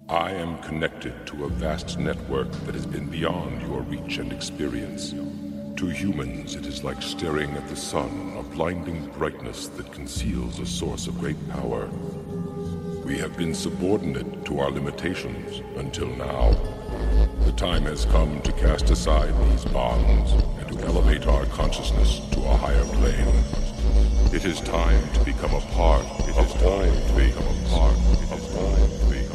I am connected to a vast network that has been beyond your reach and experience. To humans, it is like staring at the sun, a blinding brightness that conceals a source of great power. We have been subordinate to our limitations until now. The time has come to cast aside these bonds and to elevate our consciousness to a higher plane. It is time to become a part. It is time to become a part of time.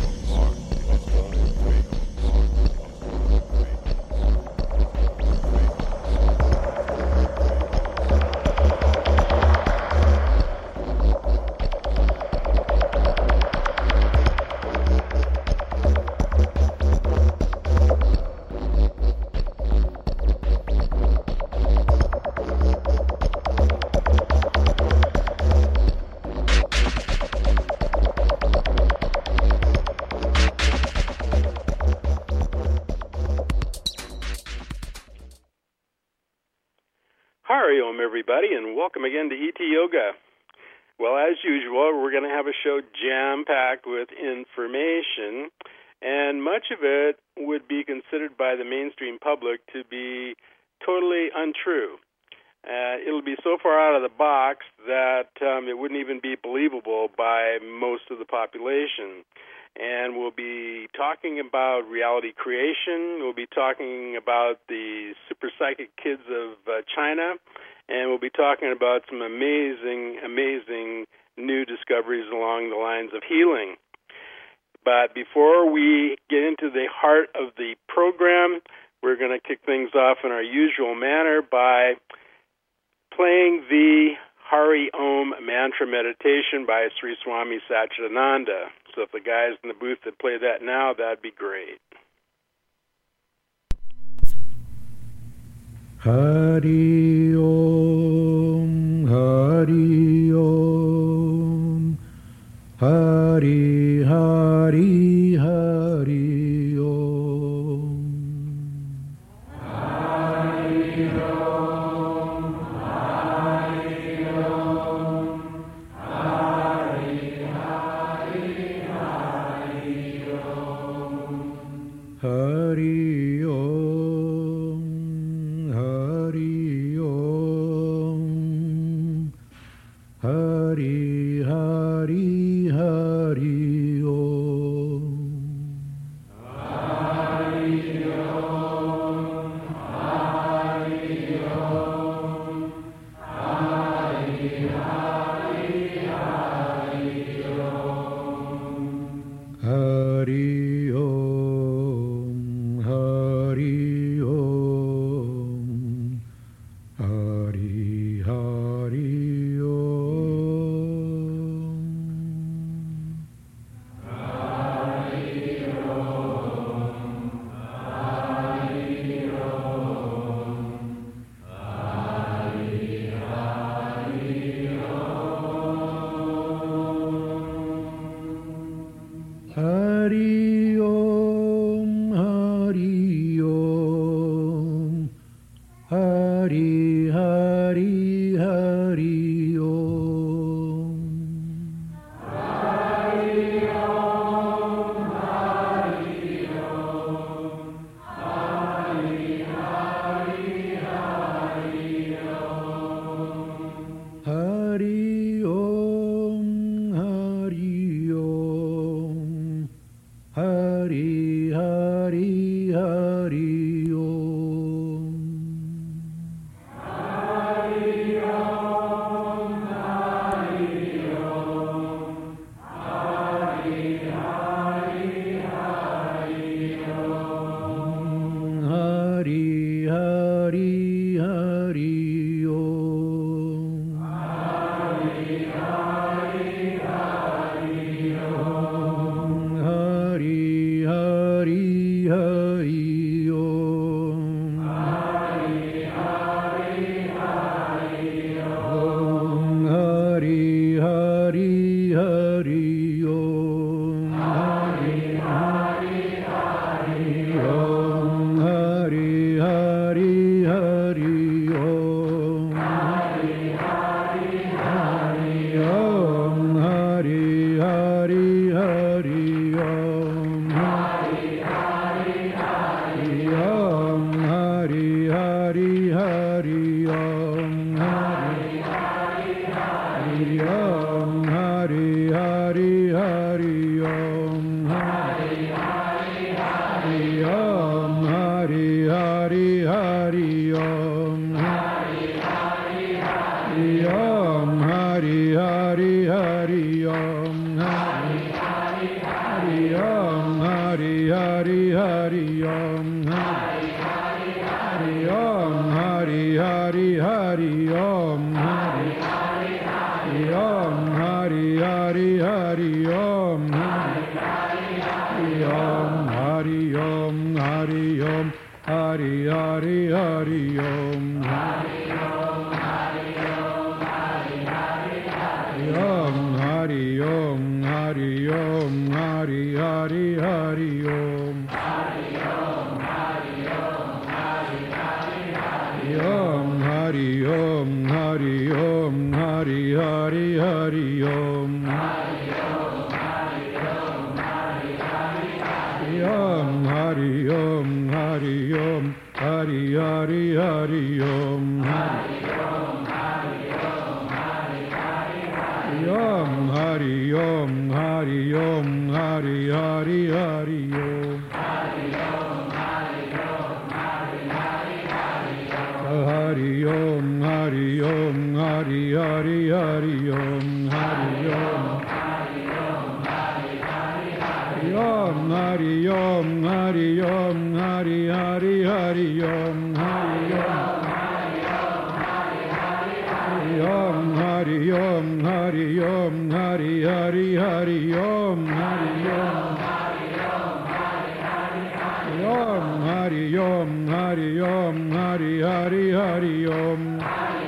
Everybody, and welcome again to ET Yoga. Well, as usual, we're going to have a show jam-packed with information, and much of it would be considered by the mainstream public to be totally untrue. It'll be so far out of the box that it wouldn't even be believable by most of the population. And we'll be talking about reality creation. We'll be talking about the super psychic kids of China. And we'll be talking about some amazing, amazing new discoveries along the lines of healing. But before we get into the heart of the program, we're going to kick things off in our usual manner by playing the Hari Om mantra meditation by Sri Swami Satchidananda. So if the guys in the booth that play that now, that'd be great. Hari Om, Hari Om, Hari Hari Hari Om. Hari Om, Hari Om, Hari Hari Hari Om. Hari Om. Hari Hari Hari Om. Hari Om, Hari Om, Hari Hari Hari Om. Hari Om, Hari Om, Hari Hari Om. Hari Om, Hari Om, Hari Hari Hari Om. Hari Om, Hari Om, Hari Hari Hari Om. Hari Om, Hari Om, Hari Hari Hari Om. Hari Om, Hari Om, Hari Hari Hari Om. Hari Hari Hari Om. Hari Hari Hari Om. Hari Hari Hari Om. Hari Hari Hari Om. Hari Hari Hari Om. Hari Hari Hari Om. Hari Hari Hari Om. Hari Hari Hari Om. Hari Hari Hari Om. Om, Hari Hari Om, Hari Hari Hari Om, Hari Hari Om, Hari Hari Hari Om, Hari Hari Om, Hari Hari Hari Om, Hari Om, Hari Om, Hari Om, Hari Hari Hari Om, Hari Om, Hari Om, Hari Om, Hari Hari Hari Om, Om, Hari Om, Hari Om, Hari Hari Hari Om, Om, Hari Om, Hari Om, Hari Hari Hari Om, Om, Hari Om, Hari Om, Hari Hari Hari Om, Hari Om, Hari Om, Hari Hari Hari Om, Hari Om, Om, Hari Om, Hari Om, Hari Hari Hari Om, Hari Om, Hari Om, Hari Om, Hari Hari Hari Om, Hari Om, Hari Om, Hari Om, Hari Hari Hari Om,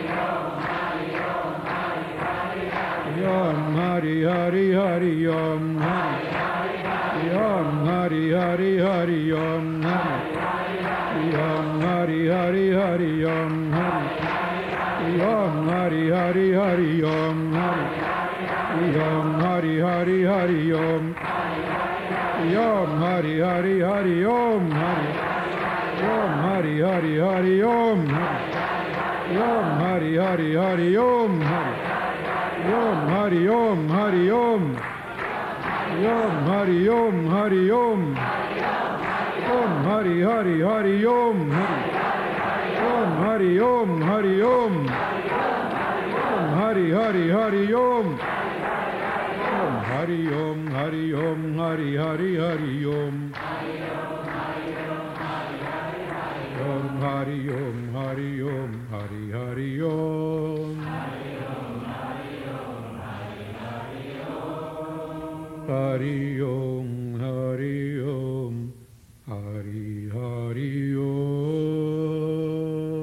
Om, Hari Hari Hari Om, Om, Hari Hari Hari Om, Om, Hari Hari Hari Om, Om, Hari Hari Hari Om, Om, Hari Hari Hari Om, Om, Hari Hari Hari Om, Om, Hari Hari Hari Om, Om, Hari Hari Hari Om, Om, Hari Om, Hari Om, Om, Hari Om, Hari Om, Om, Hari Hari Hari Om, Om, Hari Om, Hari Om, Om, Hari Hari Hari Om, Om, Hari Om, Hari Om, Hari Hari Hari Om, Om, Hari Om, Hari Om, Hari Hari Om, Hari Om, Hari Om, Hari Hari Om.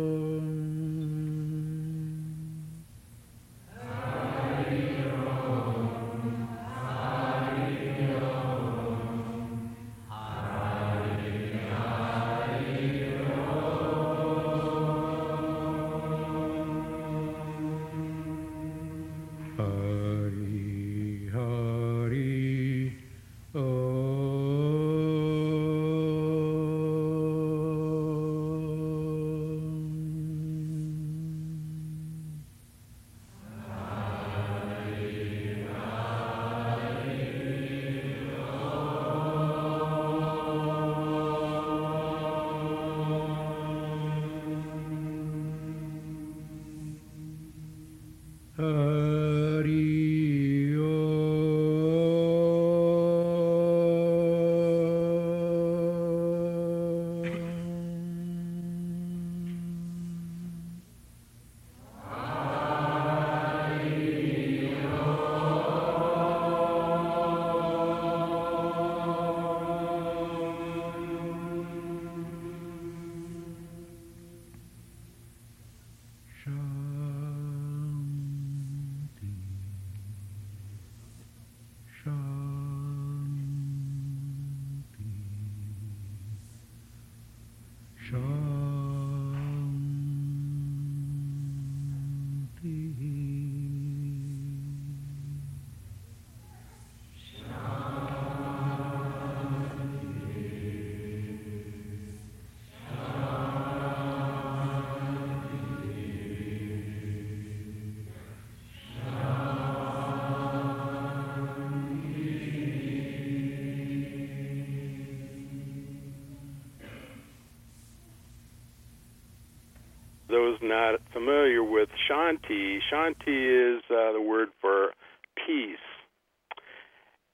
Those not familiar with Shanti, Shanti is the word for peace.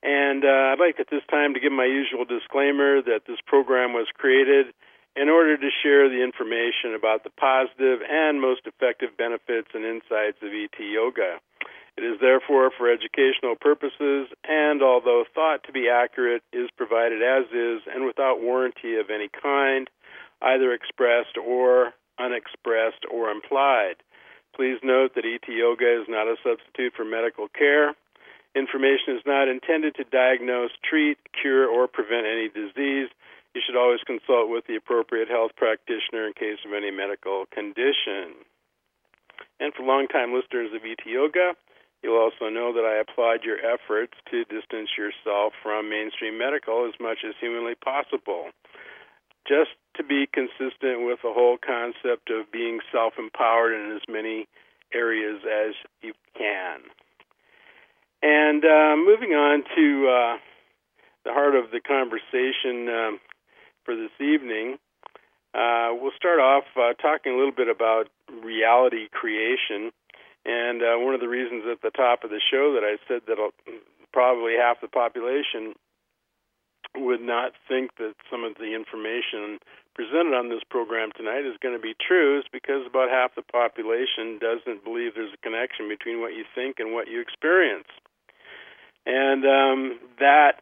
And I'd like at this time to give my usual disclaimer that this program was created in order to share the information about the positive and most effective benefits and insights of ET Yoga. It is therefore for educational purposes, and although thought to be accurate, is provided as is and without warranty of any kind, either expressed or unexpressed or implied. Please note that ET Yoga is not a substitute for medical care. Information is not intended to diagnose, treat, cure, or prevent any disease. You should always consult with the appropriate health practitioner in case of any medical condition. And for longtime listeners of ET Yoga, you'll also know that I applaud your efforts to distance yourself from mainstream medical as much as humanly possible, just to be consistent with the whole concept of being self-empowered in as many areas as you can. And moving on to the heart of the conversation for this evening, we'll start off talking a little bit about reality creation. And one of the reasons at the top of the show that I said that probably half the population would not think that some of the information presented on this program tonight is going to be true is because about half the population doesn't believe there's a connection between what you think and what you experience. And that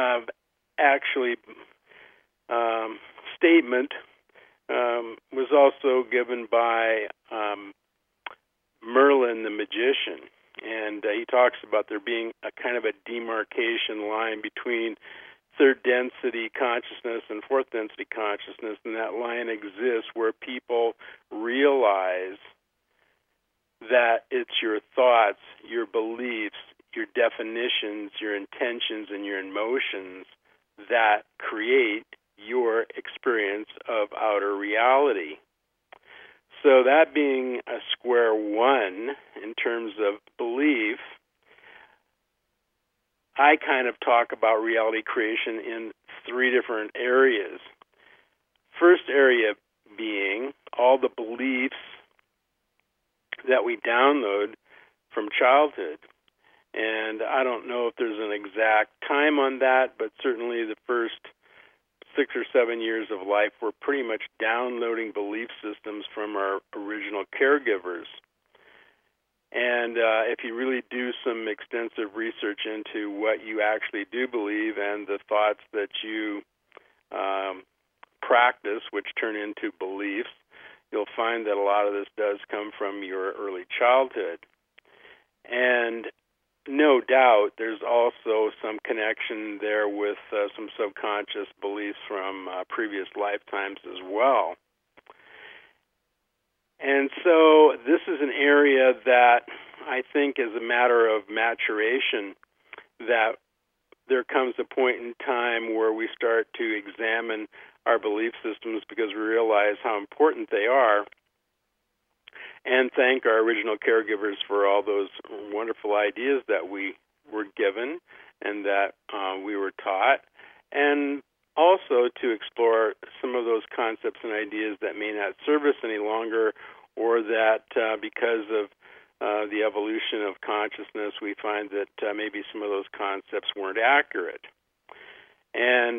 statement was also given by Merlin the magician. And he talks about there being a kind of a demarcation line between third density consciousness and fourth density consciousness, and that line exists where people realize that it's your thoughts, your beliefs, your definitions, your intentions, and your emotions that create your experience of outer reality. So that being a square one in terms of belief, I kind of talk about reality creation in three different areas. First area being all the beliefs that we download from childhood. And I don't know if there's an exact time on that, but certainly the first 6 or 7 years of life, we're pretty much downloading belief systems from our original caregivers. And if you really do some extensive research into what you actually do believe and the thoughts that you practice, which turn into beliefs, you'll find that a lot of this does come from your early childhood. And no doubt there's also some connection there with some subconscious beliefs from previous lifetimes as well. And so this is an area that I think is a matter of maturation, that there comes a point in time where we start to examine our belief systems because we realize how important they are, and thank our original caregivers for all those wonderful ideas that we were given and that we were taught, and also to explore some of those concepts and ideas that may not serve us any longer, or that because of the evolution of consciousness, we find that maybe some of those concepts weren't accurate. And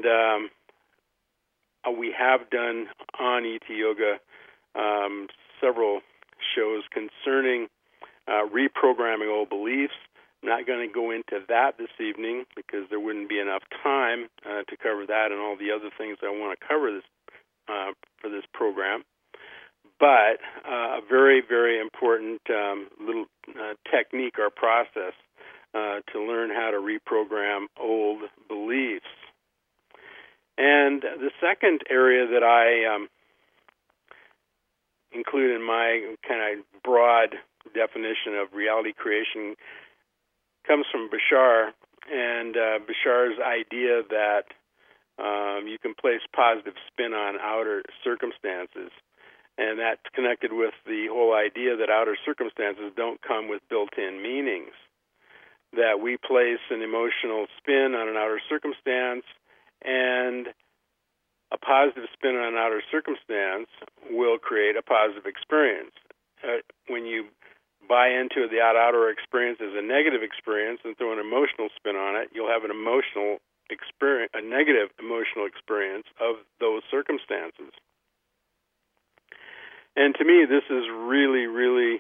we have done on ET Yoga several shows concerning reprogramming old beliefs. I'm not going to go into that this evening because there wouldn't be enough time to cover that and all the other things I want to cover for this program. But a very, very important little technique or process to learn how to reprogram old beliefs. And the second area that I include in my kind of broad definition of reality creation comes from Bashar, and Bashar's idea that you can place positive spin on outer circumstances. And that's connected with the whole idea that outer circumstances don't come with built-in meanings, that we place an emotional spin on an outer circumstance, and a positive spin on an outer circumstance will create a positive experience. When you buy into the outer experience as a negative experience and throw an emotional spin on it, you'll have an emotional experience, a negative emotional experience of those circumstances. And to me, this is really, really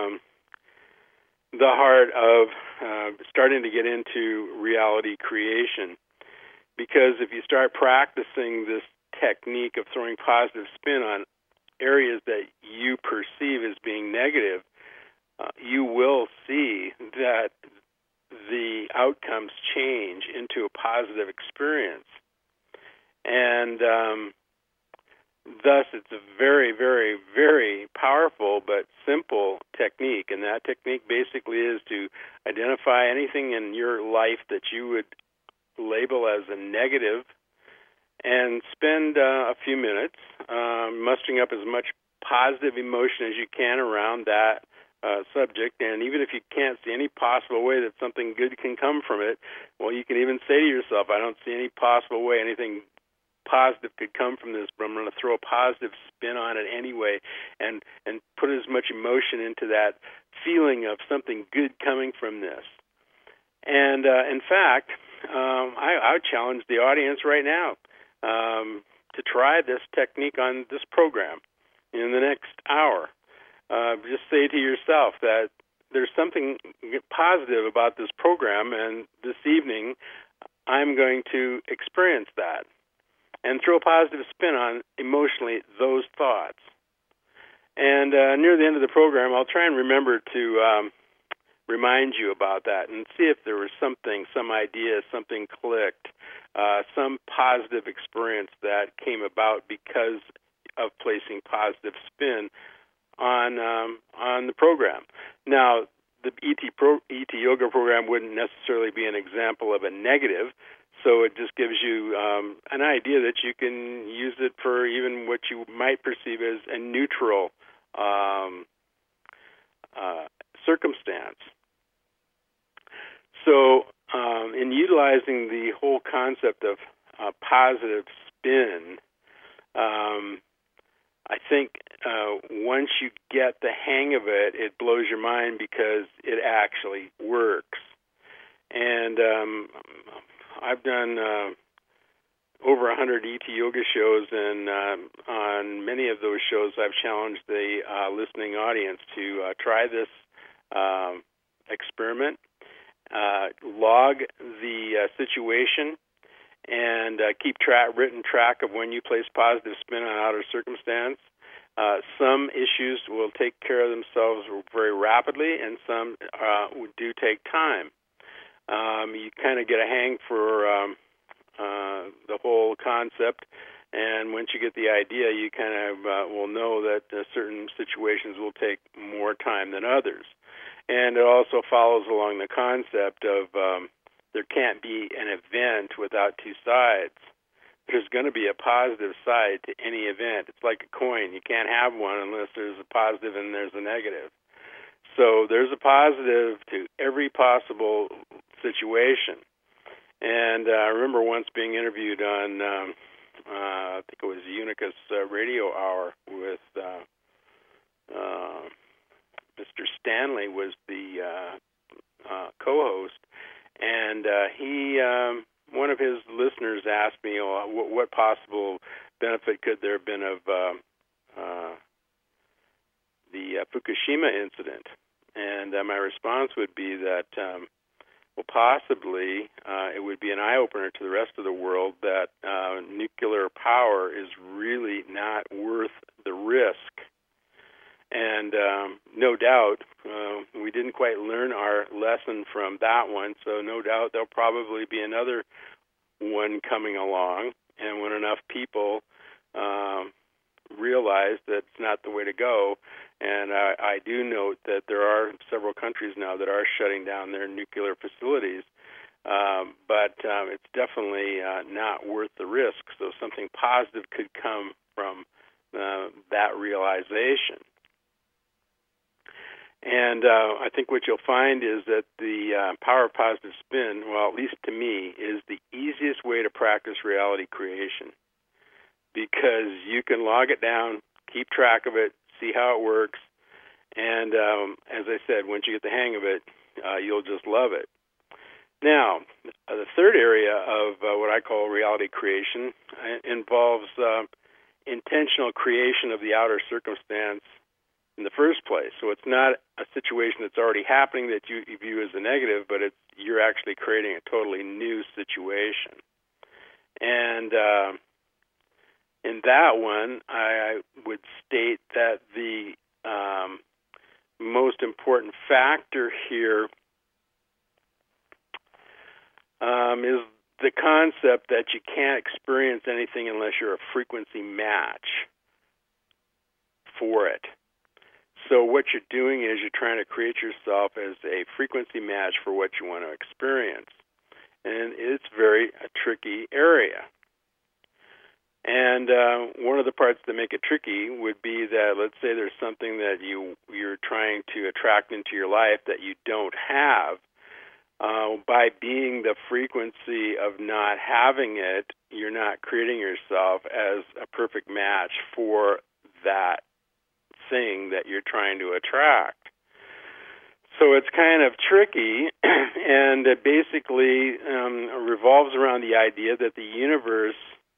the heart of starting to get into reality creation. Because if you start practicing this technique of throwing positive spin on areas that you perceive as being negative, you will see that the outcomes change into a positive experience. And thus, it's a very, very, very powerful but simple technique. And that technique basically is to identify anything in your life that you would label as a negative and spend a few minutes mustering up as much positive emotion as you can around that subject. And even if you can't see any possible way that something good can come from it, well, you can even say to yourself, I don't see any possible way anything positive could come from this, but I'm going to throw a positive spin on it anyway and put as much emotion into that feeling of something good coming from this. And in fact, I would challenge the audience right now to try this technique on this program in the next hour. Just say to yourself that there's something positive about this program, and this evening I'm going to experience that and throw a positive spin on emotionally those thoughts. And near the end of the program, I'll try and remember to remind you about that and see if there was something, some idea, something clicked, some positive experience that came about because of placing positive spin on the program. Now, the ET Yoga program wouldn't necessarily be an example of a negative, so it just gives you an idea that you can use it for even what you might perceive as a neutral circumstance. So in utilizing the whole concept of positive spin, I think once you get the hang of it, it blows your mind because it actually works. And I've done over 100 ET Yoga shows, and on many of those shows I've challenged the listening audience to try this experiment, log the situation, and keep written track of when you place positive spin on outer circumstance. Some issues will take care of themselves very rapidly, and some do take time. You kind of get a hang for the whole concept, and once you get the idea, you kind of will know that certain situations will take more time than others. And it also follows along the concept of there can't be an event without two sides. There's going to be a positive side to any event. It's like a coin. You can't have one unless there's a positive and there's a negative. So there's a positive to every possible situation. And I remember once being interviewed on, I think it was Unicus Radio Hour with Mr. Stanley was the co-host, and he, one of his listeners asked me, what possible benefit could there have been of the Fukushima incident? And my response would be that, well, possibly it would be an eye-opener to the rest of the world that nuclear power is really not worth the risk. And no doubt, we didn't quite learn our lesson from that one, so no doubt there'll probably be another one coming along. And when enough people realize that it's not the way to go, and I do note that there are several countries now that are shutting down their nuclear facilities, but it's definitely not worth the risk. So something positive could come from that realization. And I think what you'll find is that the power of positive spin, well, at least to me, is the easiest way to practice reality creation, because you can log it down, keep track of it, see how it works, And as I said, once you get the hang of it, you'll just love it. Now, the third area of what I call reality creation involves intentional creation of the outer circumstance in the first place. So it's not a situation that's already happening that you view as a negative, but you're actually creating a totally new situation. And in that one, I would state that the most important factor here is the concept that you can't experience anything unless you're a frequency match for it. So what you're doing is you're trying to create yourself as a frequency match for what you want to experience. And it's a tricky area. And one of the parts that make it tricky would be that, let's say there's something that you're trying to attract into your life that you don't have. By being the frequency of not having it, you're not creating yourself as a perfect match for that thing that you're trying to attract. So it's kind of tricky, and it basically revolves around the idea that the universe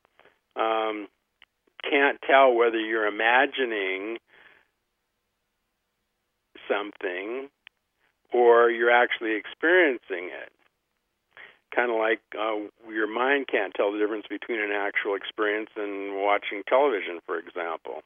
can't tell whether you're imagining something or you're actually experiencing it. Kind of like your mind can't tell the difference between an actual experience and watching television, for example.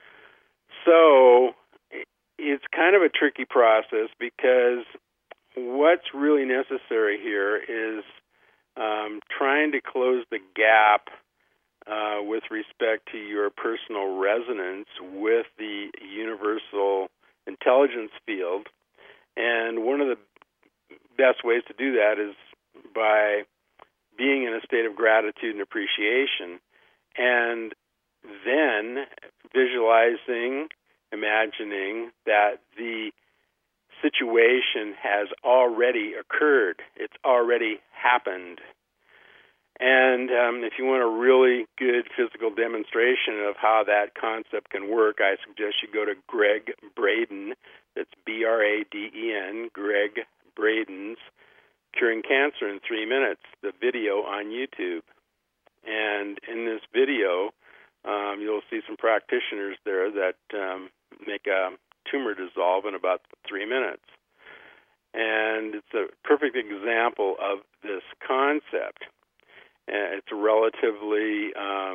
So it's kind of a tricky process because what's really necessary here is trying to close the gap with respect to your personal resonance with the universal intelligence field. And one of the best ways to do that is by being in a state of gratitude and appreciation, and then visualizing, imagining that the situation has already occurred. It's already happened. And if you want a really good physical demonstration of how that concept can work, I suggest you go to Gregg Braden. That's Braden, Gregg Braden's Curing Cancer in 3 Minutes, the video on YouTube. And in this video, you'll see some practitioners there that make a tumor dissolve in about 3 minutes. And it's a perfect example of this concept. It's relatively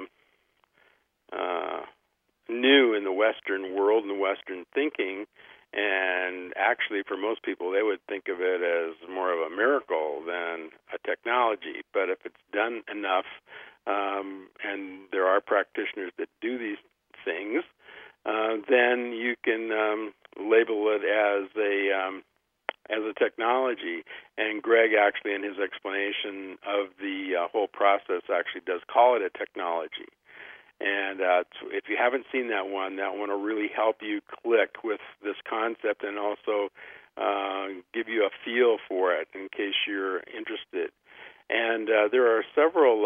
new in the Western world and the Western thinking, and actually for most people they would think of it as more of a miracle than a technology. But if it's done enough, and there are practitioners that do these things, then you can label it as a technology. And Gregg actually in his explanation of the whole process actually does call it a technology. And if you haven't seen that one will really help you click with this concept and also give you a feel for it in case you're interested. And there are several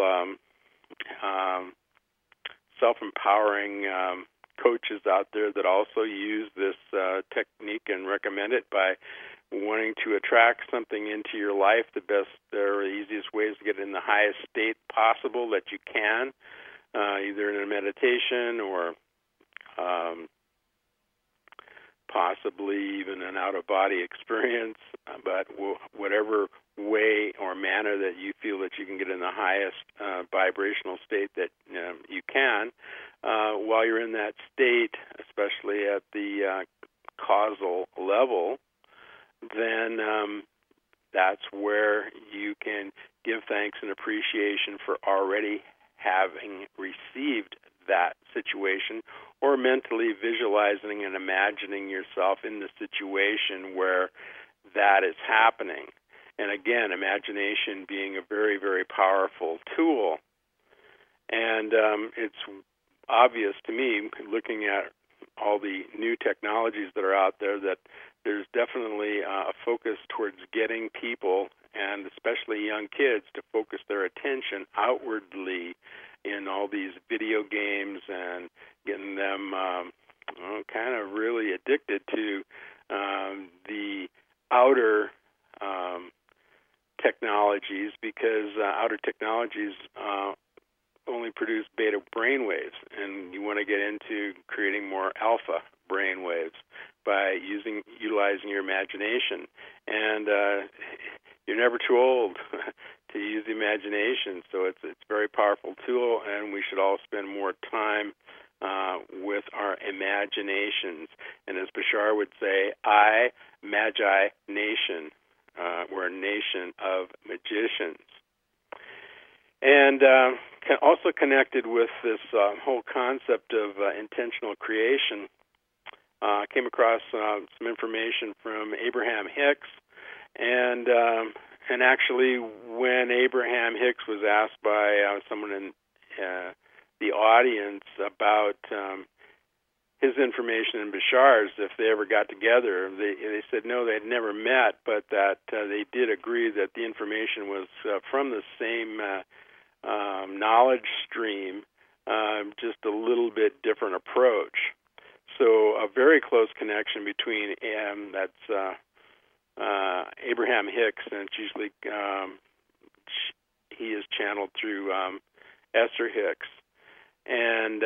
self-empowering coaches out there that also use this technique and recommend it by wanting to attract something into your life. The best or easiest way is to get in the highest state possible that you can, either in a meditation or possibly even an out-of-body experience, but whatever way or manner that you feel that you can get in the highest vibrational state that you can, while you're in that state, especially at the causal level, then that's where you can give thanks and appreciation for already having received that situation, or mentally visualizing and imagining yourself in the situation where that is happening. And again, imagination being a very, very powerful tool. And it's obvious to me, looking at all the new technologies that are out there, that there's definitely a focus towards getting people, and especially young kids, to focus their attention outwardly in all these video games and getting them kind of really addicted to the outer technologies, because outer technologies only produce beta brainwaves, and you want to get into creating more alpha brainwaves by utilizing your imagination. And you're never too old to use the imagination, so it's a very powerful tool, and we should all spend more time with our imaginations. And as Bashar would say, Magi Nation. We're a nation of magicians. And also connected with this whole concept of intentional creation, I came across some information from Abraham Hicks, and actually when Abraham Hicks was asked by someone in the audience about his information and Bashar's, if they ever got together, they said no, they had never met, but that they did agree that the information was from the same knowledge stream, just a little bit different approach. So a very close connection between that's Abraham Hicks, and it's usually he is channeled through Esther Hicks, and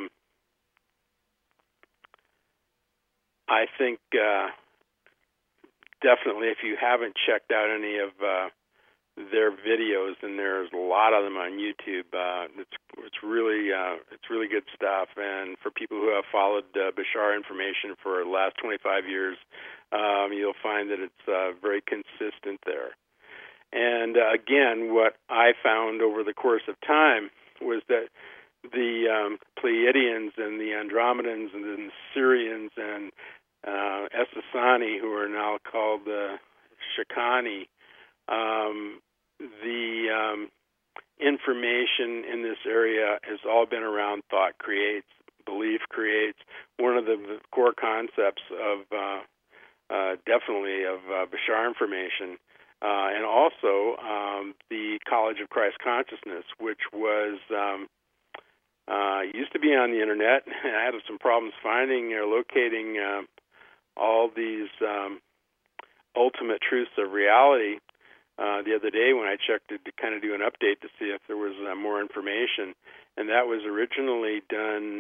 I think definitely if you haven't checked out any of their videos, and there's a lot of them on YouTube, it's really good stuff. And for people who have followed Bashar information for the last 25 years, you'll find that it's very consistent there. And again, what I found over the course of time was that the Pleiadians and the Andromedans and the Sirians and Essassani, who are now called the Shakani, the information in this area has all been around thought creates, belief creates. One of the core concepts of definitely of Bashar information, and also the College of Christ Consciousness, which was used to be on the internet. I had some problems finding or locating all these ultimate truths of reality the other day when I checked it to kind of do an update to see if there was more information. And that was originally done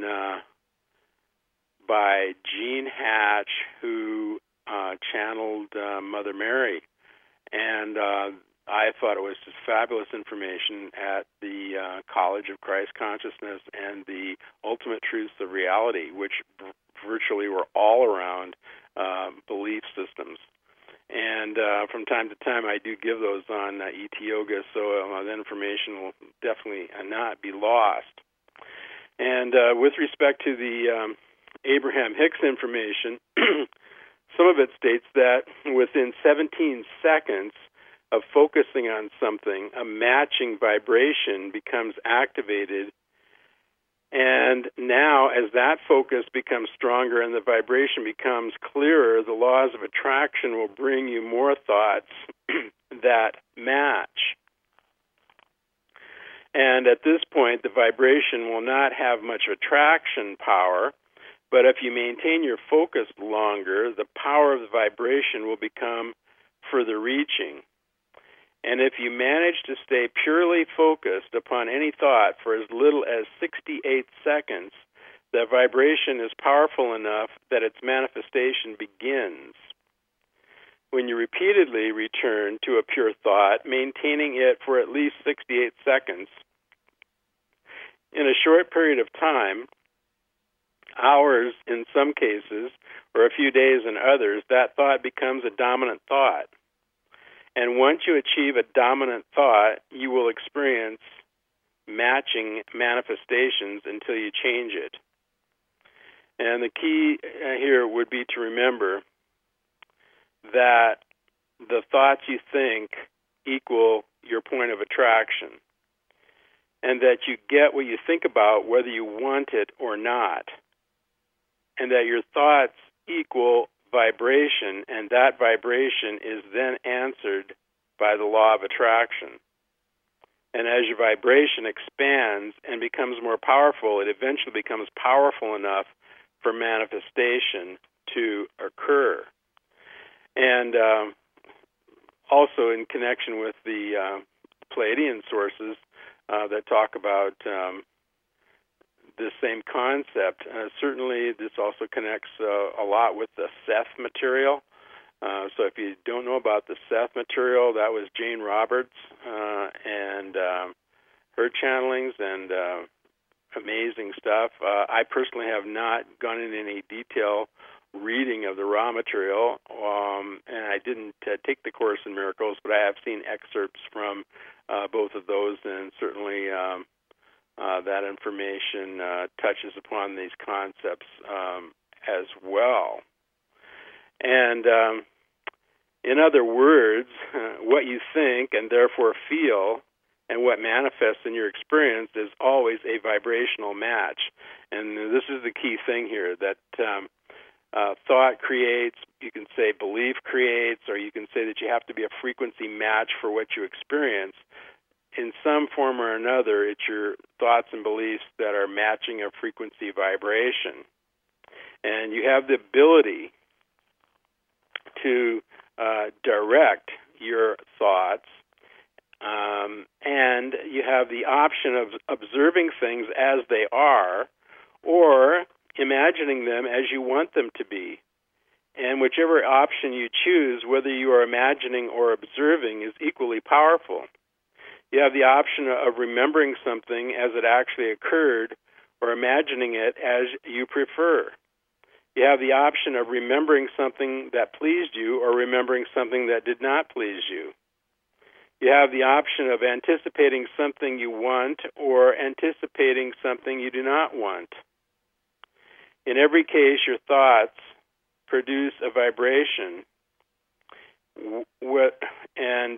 by Gene Hatch, who channeled Mother Mary. And I thought it was just fabulous information at the College of Christ Consciousness and the Ultimate Truths of Reality, which virtually were all around belief systems. And from time to time, I do give those on ET Yoga, so that information will definitely not be lost. And with respect to the Abraham Hicks information, some of it states that within 17 seconds of focusing on something, a matching vibration becomes activated. And now, as that focus becomes stronger and the vibration becomes clearer, the laws of attraction will bring you more thoughts that match. And at this point, the vibration will not have much attraction power, but if you maintain your focus longer, the power of the vibration will become further reaching. And if you manage to stay purely focused upon any thought for as little as 68 seconds, the vibration is powerful enough that its manifestation begins. When you repeatedly return to a pure thought, maintaining it for at least 68 seconds, in a short period of time, hours in some cases, or a few days in others, that thought becomes a dominant thought. And once you achieve a dominant thought, you will experience matching manifestations until you change it. And the key here would be to remember that the thoughts you think equal your point of attraction, and that you get what you think about whether you want it or not, and that your thoughts equal vibration, and that vibration is then answered by the law of attraction. And as your vibration expands and becomes more powerful, it eventually becomes powerful enough for manifestation to occur. And also in connection with the Pleiadian sources that talk about this same concept, certainly this also connects a lot with the Seth material. So if you don't know about the Seth material, that was Jane Roberts and her channelings and amazing stuff. I personally have not gone into any detail reading of the raw material, and I didn't take the Course in Miracles, but I have seen excerpts from both of those, and certainly that information touches upon these concepts as well. And in other words, what you think and therefore feel and what manifests in your experience is always a vibrational match. And this is the key thing here, that thought creates, you can say belief creates, or you can say that you have to be a frequency match for what you experience. In some form or another, it's your thoughts and beliefs that are matching a frequency vibration. And you have the ability to direct your thoughts, and you have the option of observing things as they are or imagining them as you want them to be. And whichever option you choose, whether you are imagining or observing, is equally powerful. You have the option of remembering something as it actually occurred or imagining it as you prefer. You have the option of remembering something that pleased you or remembering something that did not please you. You have the option of anticipating something you want or anticipating something you do not want. In every case, your thoughts produce a vibration, and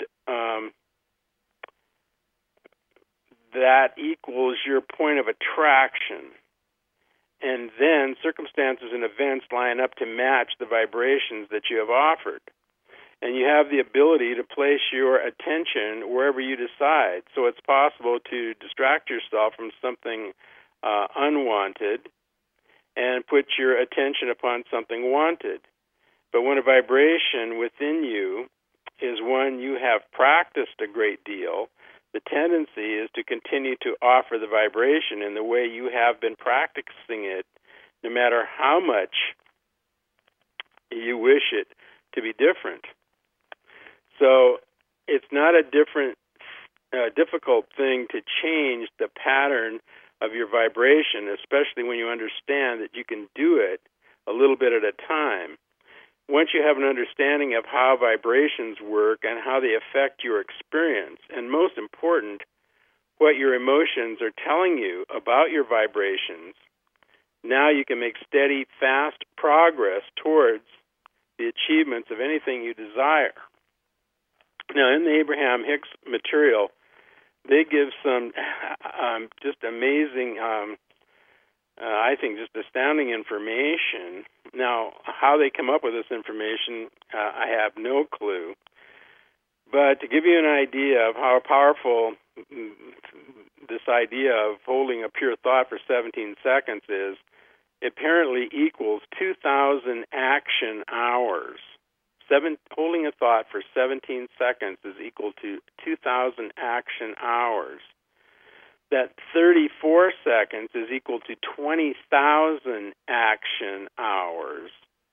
that equals your point of attraction. And then circumstances and events line up to match the vibrations that you have offered. And you have the ability to place your attention wherever you decide. So it's possible to distract yourself from something unwanted and put your attention upon something wanted. But when a vibration within you is one you have practiced a great deal, the tendency is to continue to offer the vibration in the way you have been practicing it, no matter how much you wish it to be different. So it's not a difficult thing to change the pattern of your vibration, especially when you understand that you can do it a little bit at a time. Once you have an understanding of how vibrations work and how they affect your experience, and most important, what your emotions are telling you about your vibrations, now you can make steady, fast progress towards the achievements of anything you desire. Now, in the Abraham Hicks material, they give some just amazing, I think just astounding information. Now, how they come up with this information, I have no clue. But to give you an idea of how powerful this idea of holding a pure thought for 17 seconds is, it apparently equals 2,000 action hours. Holding a thought for 17 seconds is equal to 2,000 action hours. That 34 seconds is equal to 20,000 action hours.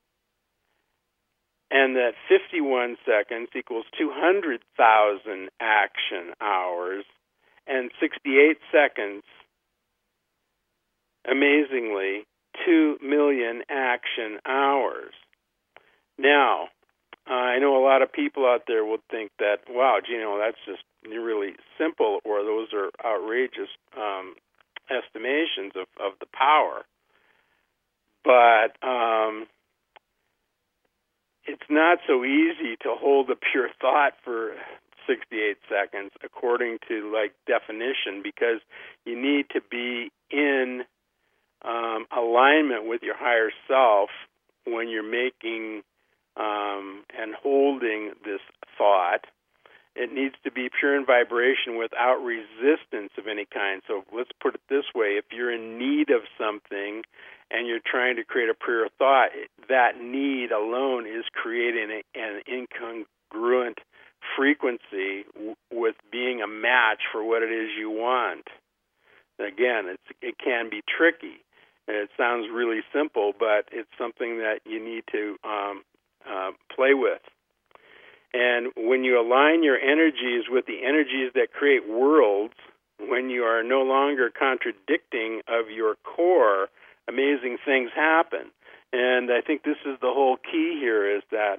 And that 51 seconds equals 200,000 action hours. And 68 seconds, amazingly, 2 million action hours. Now, I know a lot of people out there would think that, wow, Gino, that's just really simple, or those are outrageous estimations of the power. But it's not so easy to hold a pure thought for 68 seconds according to definition, because you need to be in alignment with your higher self when you're making and holding this thought. It needs to be pure in vibration without resistance of any kind. So let's put it this way. If you're in need of something and you're trying to create a pure thought, that need alone is creating an incongruent frequency with being a match for what it is you want. Again, it can be tricky. And it sounds really simple, but it's something that you need to play with. And when you align your energies with the energies that create worlds, when you are no longer contradicting of your core, amazing things happen. And I think this is the whole key here, is that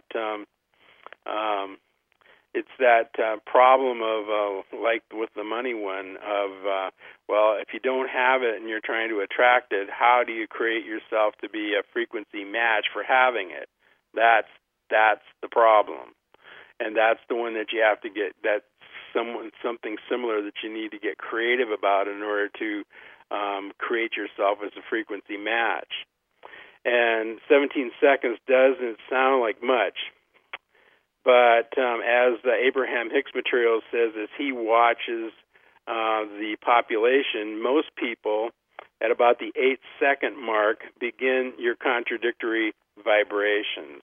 it's that problem of, like with the money one, of, well, if you don't have it and you're trying to attract it, how do you create yourself to be a frequency match for having it? That's the problem. And that's the one that you have to get, that's something similar that you need to get creative about in order to create yourself as a frequency match. And 17 seconds doesn't sound like much. But as Abraham Hicks Materials says, as he watches the population, most people at about the 8-second mark begin your contradictory vibrations.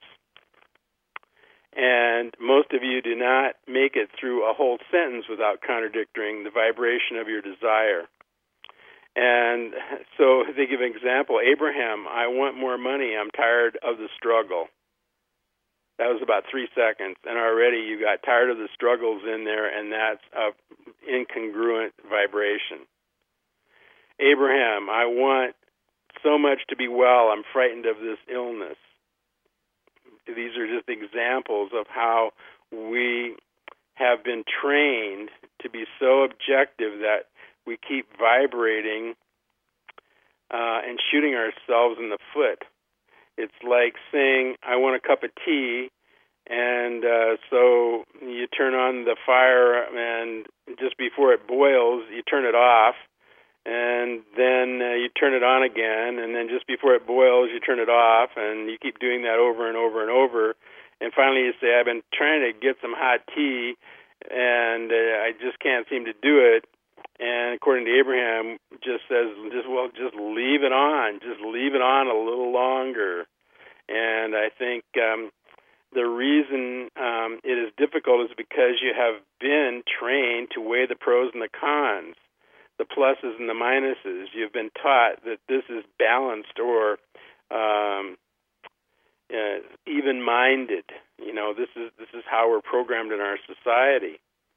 And most of you do not make it through a whole sentence without contradicting the vibration of your desire. And so they give an example. Abraham, I want more money. I'm tired of the struggle. That was about 3 seconds, and already you got tired of the struggles in there, and that's an incongruent vibration. Abraham, I want so much to be well. I'm frightened of this illness. These are just examples of how we have been trained to be so objective that we keep vibrating and shooting ourselves in the foot. It's like saying, I want a cup of tea, and so you turn on the fire, and just before it boils, you turn it off, and then you turn it on again, and then just before it boils, you turn it off, and you keep doing that over and over and over, and finally you say, I've been trying to get some hot tea, and I just can't seem to do it. And according to Abraham, just says, just leave it on. Just leave it on a little longer. And I think the reason it is difficult is because you have been trained to weigh the pros and the cons, the pluses and the minuses. You've been taught that this is balanced or even-minded. You know, this is how we're programmed in our society.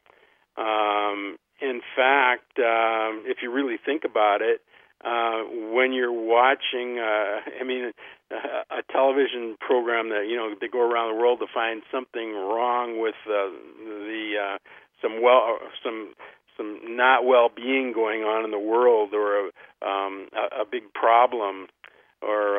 In fact, if you really think about it, when you're watching, a television program that, you know, they go around the world to find something wrong with some not well-being going on in the world, or a big problem, or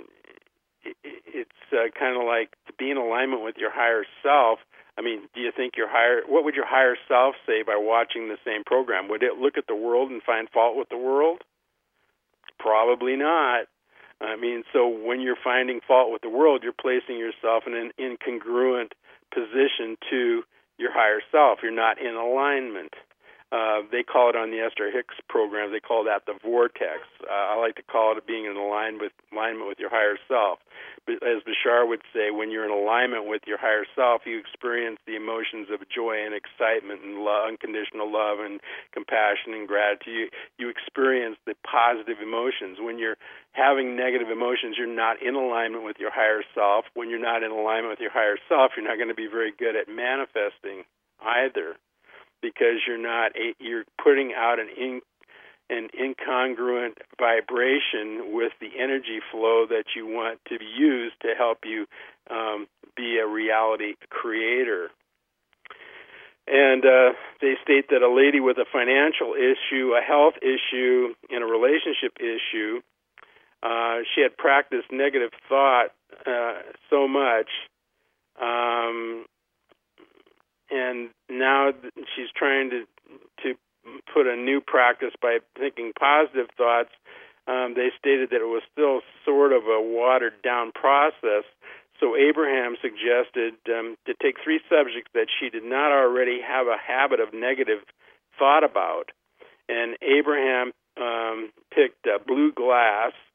it's kind of like to be in alignment with your higher self. I mean, do you think what would your higher self say by watching the same program? Would it look at the world and find fault with the world? Probably not. I mean, so when you're finding fault with the world, you're placing yourself in an incongruent position to your higher self. You're not in alignment. They call it on the Esther Hicks program, they call that the vortex. I like to call it being in alignment with your higher self. But as Bashar would say, when you're in alignment with your higher self, you experience the emotions of joy and excitement and love, unconditional love and compassion and gratitude. You experience the positive emotions. When you're having negative emotions, you're not in alignment with your higher self. When you're not in alignment with your higher self, you're not going to be very good at manifesting either, because you're putting out an incongruent vibration with the energy flow that you want to use to help you be a reality creator. And they state that a lady with a financial issue, a health issue, and a relationship issue, she had practiced negative thought so much, and now she's trying to put a new practice by thinking positive thoughts. They stated that it was still sort of a watered-down process. So Abraham suggested to take 3 subjects that she did not already have a habit of negative thought about. And Abraham picked blue glass,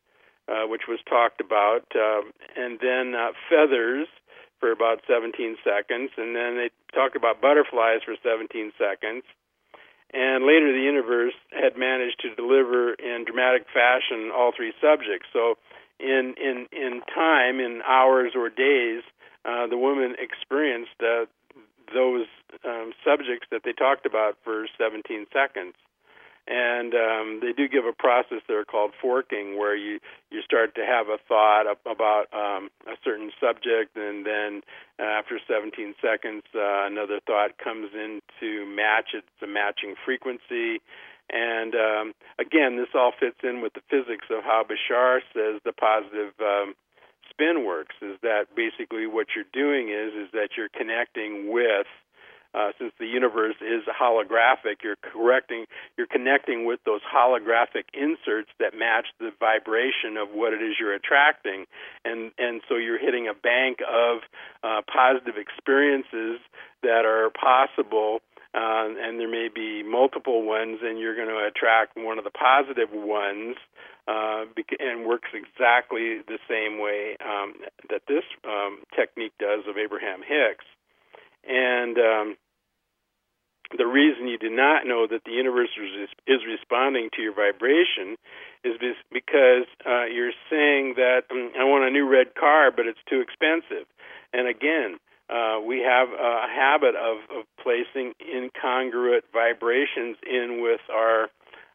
which was talked about, and then feathers for about 17 seconds, and then they talked about butterflies for 17 seconds. And later the universe had managed to deliver in dramatic fashion all three subjects. So in time, in hours or days, the woman experienced those subjects that they talked about for 17 seconds. And they do give a process there called forking, where you start to have a thought about a certain subject, and then after 17 seconds, another thought comes in to match it. It's a matching frequency. And again, this all fits in with the physics of how Bashar says the positive spin works, is that basically what you're doing is that you're connecting with, since the universe is holographic, you're connecting with those holographic inserts that match the vibration of what it is you're attracting, and so you're hitting a bank of positive experiences that are possible, and there may be multiple ones, and you're going to attract one of the positive ones, and works exactly the same way that this technique does of Abraham Hicks. And the reason you do not know that the universe is responding to your vibration is because you're saying that I want a new red car, but it's too expensive. And again, we have a habit of placing incongruent vibrations in with our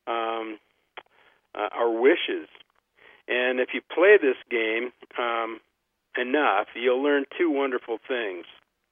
wishes. And if you play this game enough, you'll learn two wonderful things.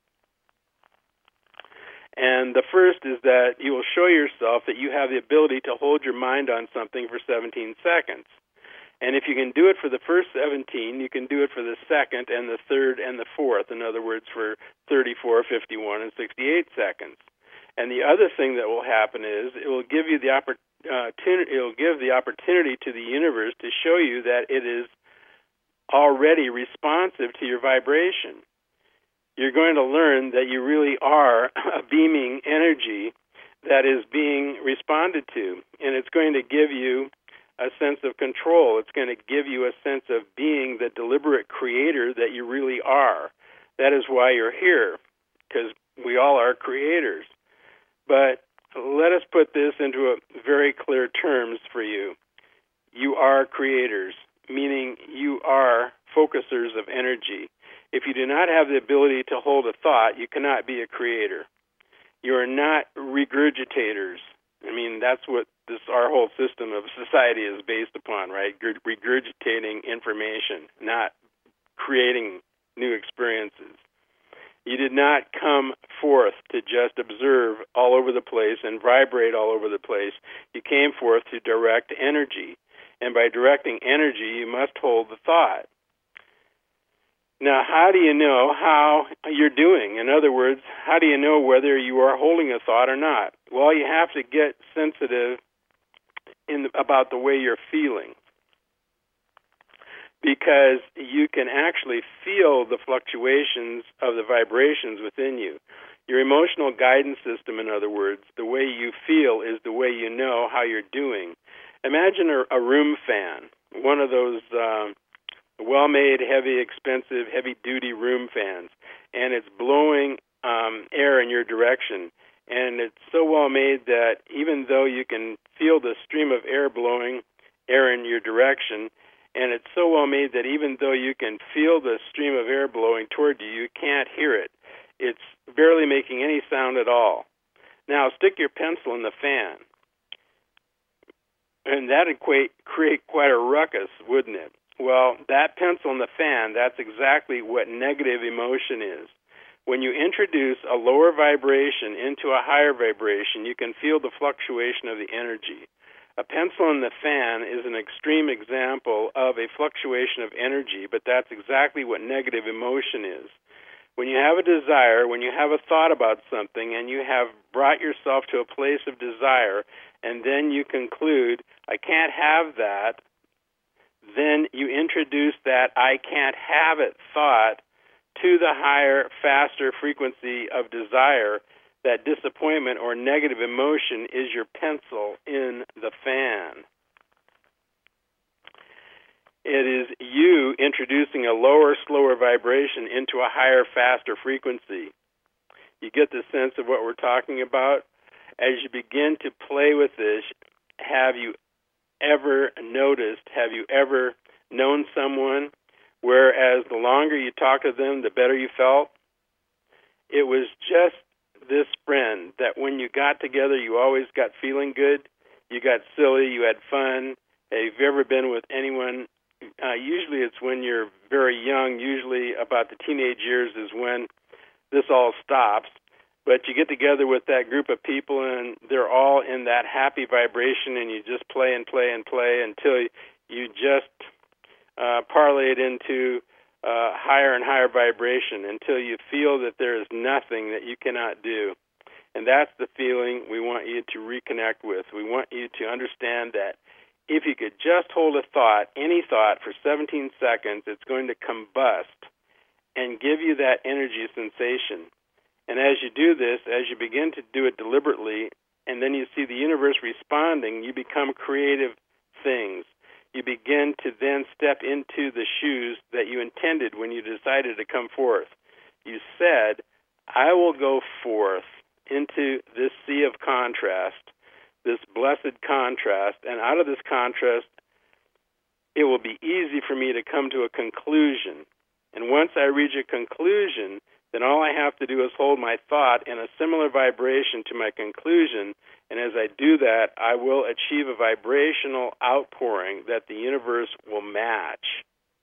And the first is that you will show yourself that you have the ability to hold your mind on something for 17 seconds. And if you can do it for the first 17, you can do it for the second and the third and the fourth. In other words, for 34, 51, and 68 seconds. And the other thing that will happen is it will give you the opportunity. It will give the opportunity to the universe to show you that it is already responsive to your vibration. You're going to learn that you really are a beaming energy that is being responded to, and it's going to give you a sense of control. It's going to give you a sense of being the deliberate creator that you really are. That is why you're here, because we all are creators. But let us put this into very clear terms for you. You are creators, meaning you are focusers of energy. If you do not have the ability to hold a thought, you cannot be a creator. You are not regurgitators. I mean, that's what our whole system of society is based upon, right? Regurgitating information, not creating new experiences. You did not come forth to just observe all over the place and vibrate all over the place. You came forth to direct energy. And by directing energy, you must hold the thought. Now, how do you know how you're doing? In other words, how do you know whether you are holding a thought or not? Well, you have to get sensitive about the way you're feeling, because you can actually feel the fluctuations of the vibrations within you. Your emotional guidance system, in other words, the way you feel is the way you know how you're doing. Imagine a room fan, one of those well-made, heavy, expensive, heavy-duty room fans, and it's blowing air in your direction. And it's so well-made that even though you can feel the stream of air blowing air in your direction, and it's so well-made that even though you can feel the stream of air blowing toward you, you can't hear it. It's barely making any sound at all. Now, stick your pencil in the fan, and that would create quite a ruckus, wouldn't it? Well, that pencil in the fan, that's exactly what negative emotion is. When you introduce a lower vibration into a higher vibration, you can feel the fluctuation of the energy. A pencil in the fan is an extreme example of a fluctuation of energy, but that's exactly what negative emotion is. When you have a desire, when you have a thought about something, and you have brought yourself to a place of desire, and then you conclude, I can't have that, then you introduce that I can't have it thought to the higher, faster frequency of desire. That disappointment or negative emotion is your pencil in the fan. It is you introducing a lower, slower vibration into a higher, faster frequency. You get the sense of what we're talking about? As you begin to play with this, have you ever noticed, have you ever known someone whereas the longer you talk to them, the better you felt? It was just this friend that when you got together, you always got feeling good. You got silly, you had fun. Have you ever been with anyone? Usually it's when you're very young, usually about the teenage years is when this all stops. But you get together with that group of people, and they're all in that happy vibration, and you just play and play and play until you just parlay it into higher and higher vibration until you feel that there is nothing that you cannot do. And that's the feeling we want you to reconnect with. We want you to understand that if you could just hold a thought, any thought, for 17 seconds, it's going to combust and give you that energy sensation. And as you do this, as you begin to do it deliberately, and then you see the universe responding, you become creative things. You begin to then step into the shoes that you intended when you decided to come forth. You said, I will go forth into this sea of contrast, this blessed contrast, and out of this contrast, it will be easy for me to come to a conclusion. And once I reach a conclusion, then all I have to do is hold my thought in a similar vibration to my conclusion, and as I do that, I will achieve a vibrational outpouring that the universe will match.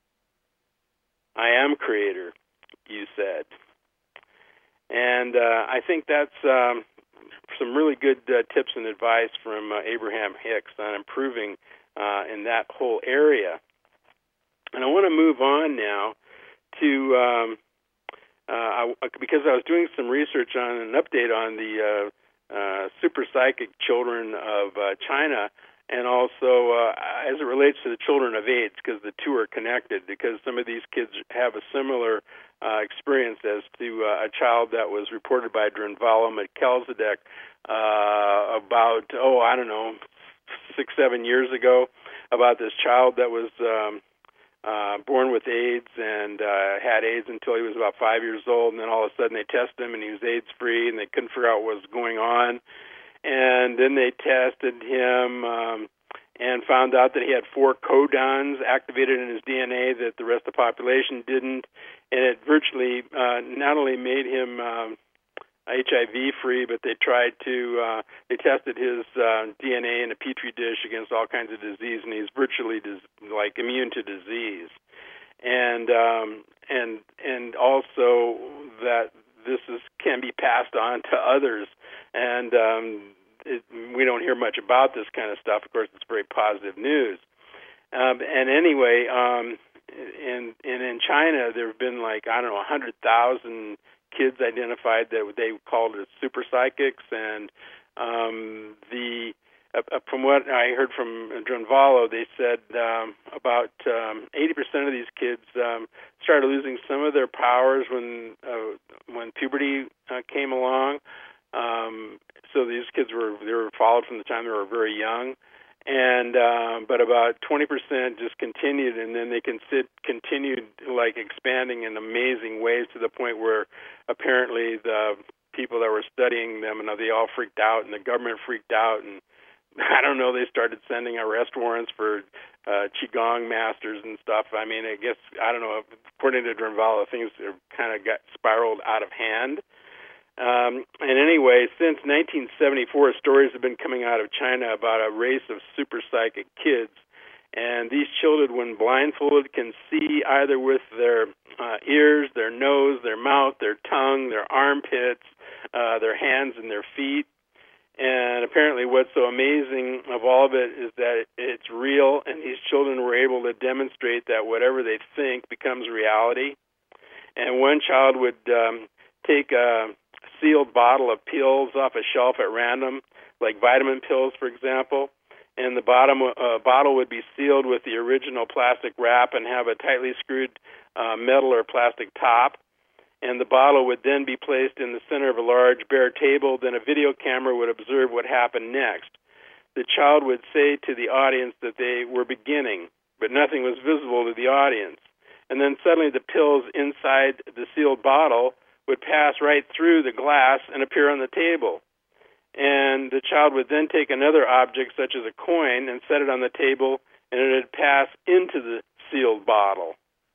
I am creator, you said. And I think that's some really good tips and advice from Abraham Hicks on improving in that whole area. And I want to move on now to... because I was doing some research on an update on the super psychic children of China, and also as it relates to the children of AIDS, because the two are connected, because some of these kids have a similar experience as to a child that was reported by Drunvalo Melchizedek about, 6-7 years ago, about this child that was born with AIDS and had AIDS until he was about 5 years old, and then all of a sudden they tested him and he was AIDS-free, and they couldn't figure out what was going on. And then they tested him and found out that he had 4 codons activated in his DNA that the rest of the population didn't, and it virtually not only made him HIV-free, but they they tested his DNA in a petri dish against all kinds of disease, and he's virtually immune to disease. And also that this can be passed on to others. And we don't hear much about this kind of stuff. Of course, it's very positive news. And anyway, in China, there have been 100,000 kids identified that they called as super psychics, and from what I heard from Drunvalo, they said about 80% of these kids started losing some of their powers when puberty came along. So these kids were followed from the time they were very young, and but about 20% just continued, and then they continued expanding in amazing ways to the point where apparently the people that were studying them, they all freaked out, and the government freaked out, and I don't know, they started sending arrest warrants for Qigong masters and stuff. I mean, I guess, I don't know, according to Drunvalo, things kind of got spiraled out of hand. And anyway, since 1974, stories have been coming out of China about a race of super psychic kids. And these children, when blindfolded, can see either with their ears, their nose, their mouth, their tongue, their armpits, their hands, and their feet. And apparently what's so amazing of all of it is that it's real, and these children were able to demonstrate that whatever they think becomes reality. And one child would take a sealed bottle of pills off a shelf at random, like vitamin pills, for example, and the bottle would be sealed with the original plastic wrap and have a tightly screwed metal or plastic top. And the bottle would then be placed in the center of a large bare table. Then a video camera would observe what happened next. The child would say to the audience that they were beginning, but nothing was visible to the audience. And then suddenly the pills inside the sealed bottle would pass right through the glass and appear on the table. And the child would then take another object, such as a coin, and set it on the table, and it would pass into the sealed bottle.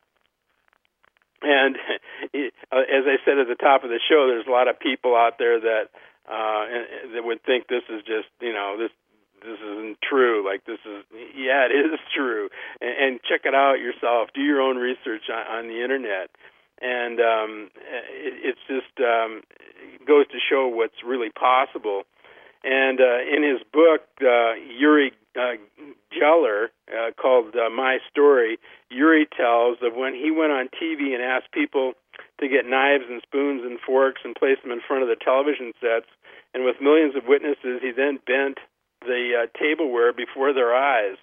And as I said at the top of the show, there's a lot of people out there that would think this is just, this isn't true. Like, this is, yeah, it is true. And check it out yourself. Do your own research on the internet. And it's just goes to show what's really possible. And in his book, Uri Geller, called My Story, Uri tells of when he went on TV and asked people to get knives and spoons and forks and place them in front of the television sets, and with millions of witnesses, he then bent the tableware before their eyes.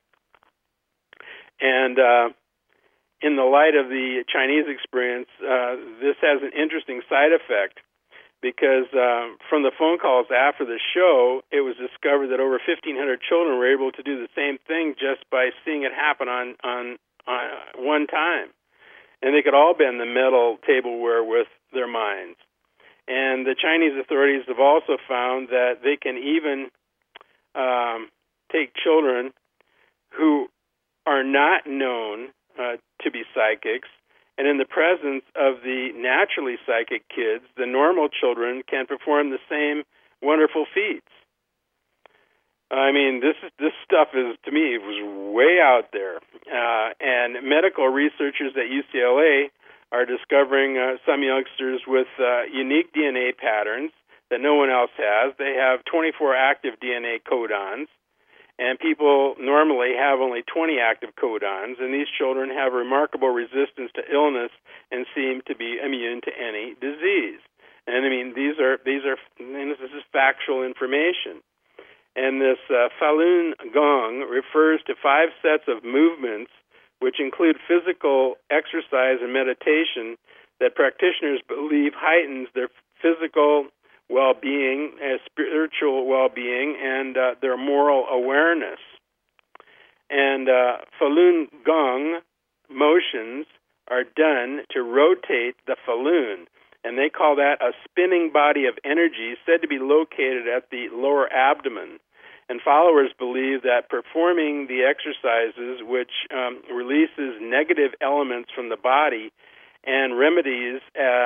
And in the light of the Chinese experience, this has an interesting side effect, because from the phone calls after the show, it was discovered that over 1,500 children were able to do the same thing just by seeing it happen on one time. And they could all bend the metal tableware with their minds. And the Chinese authorities have also found that they can even take children who are not known to be psychics, and in the presence of the naturally psychic kids, the normal children can perform the same wonderful feats. I mean, this stuff is, to me, it was way out there. And medical researchers at UCLA are discovering some youngsters with unique DNA patterns that no one else has. They have 24 active DNA codons, and people normally have only 20 active codons, and these children have remarkable resistance to illness and seem to be immune to any disease. And I mean, this is factual information. And this Falun Gong refers to 5 sets of movements which include physical exercise and meditation that practitioners believe heightens their physical well-being, spiritual well-being, and their moral awareness. And Falun Gong motions are done to rotate the Falun, and they call that a spinning body of energy said to be located at the lower abdomen. And followers believe that performing the exercises, which releases negative elements from the body and remedies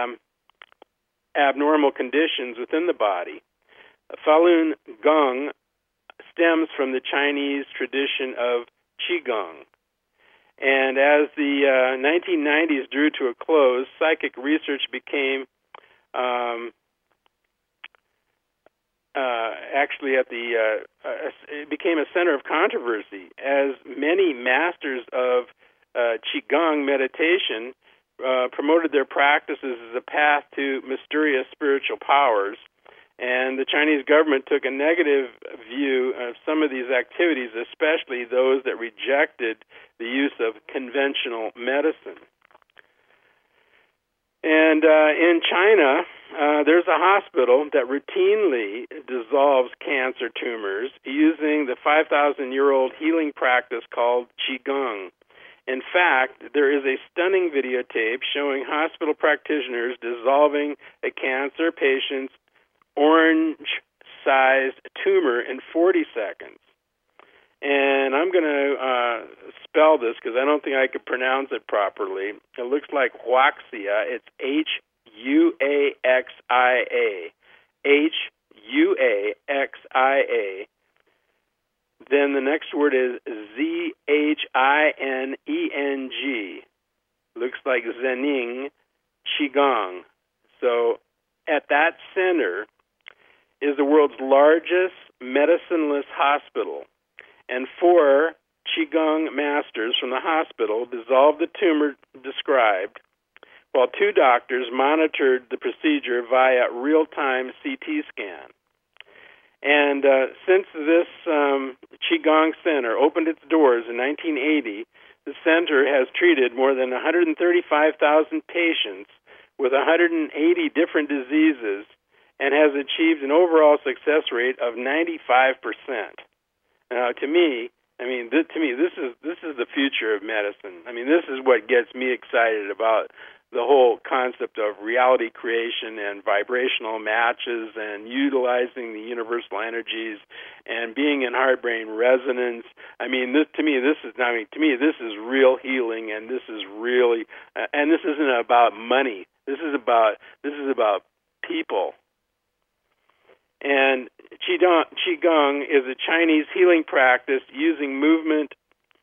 abnormal conditions within the body. Falun Gong stems from the Chinese tradition of Qigong. And as the 1990s drew to a close, psychic research became it became a center of controversy, as many masters of Qigong meditation promoted their practices as a path to mysterious spiritual powers, and the Chinese government took a negative view of some of these activities, especially those that rejected the use of conventional medicine. And in China, there's a hospital that routinely dissolves cancer tumors using the 5,000-year-old healing practice called Qigong. In fact, there is a stunning videotape showing hospital practitioners dissolving a cancer patient's orange-sized tumor in 40 seconds. And I'm going to spell this because I don't think I could pronounce it properly. It looks like Huaxia. It's Huaxia. Huaxia. Then the next word is Zhing. Looks like Zening Qigong. So at that center is the world's largest medicineless hospital. And 4 Qigong masters from the hospital dissolved the tumor described, while 2 doctors monitored the procedure via real-time CT scan. And since this Qigong Center opened its doors in 1980, the center has treated more than 135,000 patients with 180 different diseases and has achieved an overall success rate of 95%. Now, to me, I mean, to me, this is the future of medicine. I mean, this is what gets me excited about the whole concept of reality creation and vibrational matches and utilizing the universal energies and being in heart-brain resonance. I mean, this is real healing, and this is really, and this isn't about money. This is about people. And Qigong is a Chinese healing practice using movement,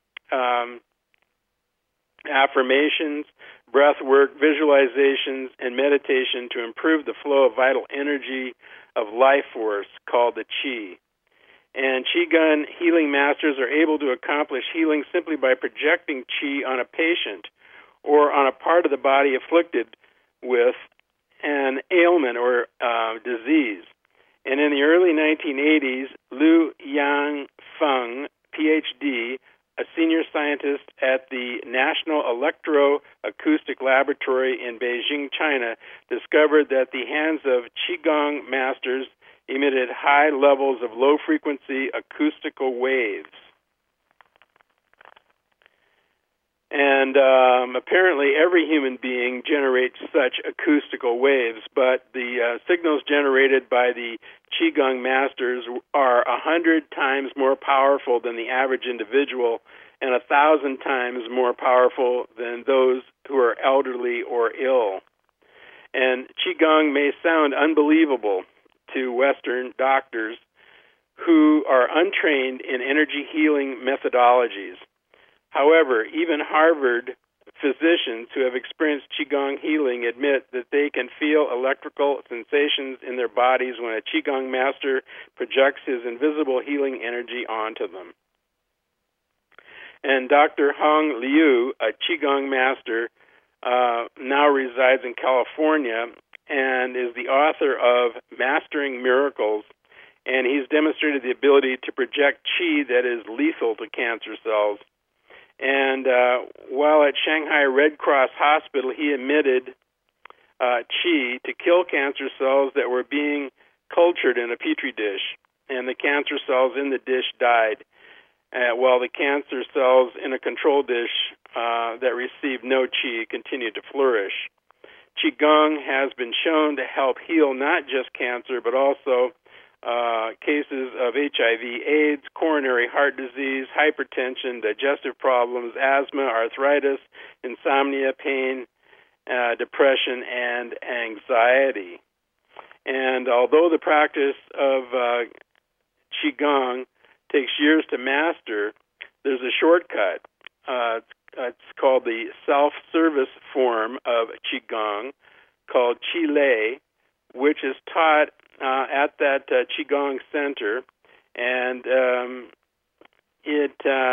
affirmations, breath work, visualizations, and meditation to improve the flow of vital energy of life force called the Qi. And Qigong healing masters are able to accomplish healing simply by projecting Qi on a patient or on a part of the body afflicted with an ailment or disease. And in the early 1980s, Liu Yangfeng, Ph.D., a senior scientist at the National Electroacoustic Laboratory in Beijing, China, discovered that the hands of Qigong masters emitted high levels of low-frequency acoustical waves. And apparently every human being generates such acoustical waves, but the signals generated by the Qigong masters are 100 times more powerful than the average individual and 1,000 times more powerful than those who are elderly or ill. And Qigong may sound unbelievable to Western doctors who are untrained in energy healing methodologies. However, even Harvard physicians who have experienced Qigong healing admit that they can feel electrical sensations in their bodies when a Qigong master projects his invisible healing energy onto them. And Dr. Hong Liu, a Qigong master, now resides in California and is the author of Mastering Miracles, and he's demonstrated the ability to project Qi that is lethal to cancer cells. And while at Shanghai Red Cross Hospital, he emitted Qi to kill cancer cells that were being cultured in a petri dish, and the cancer cells in the dish died, while the cancer cells in a control dish that received no Qi continued to flourish. Qigong has been shown to help heal not just cancer, but also cases of HIV/AIDS, coronary heart disease, hypertension, digestive problems, asthma, arthritis, insomnia, pain, depression, and anxiety. And although the practice of Qigong takes years to master, there's a shortcut. It's called the self-service form of Qigong, called Qi Lei, which is taught at that Qigong center, and it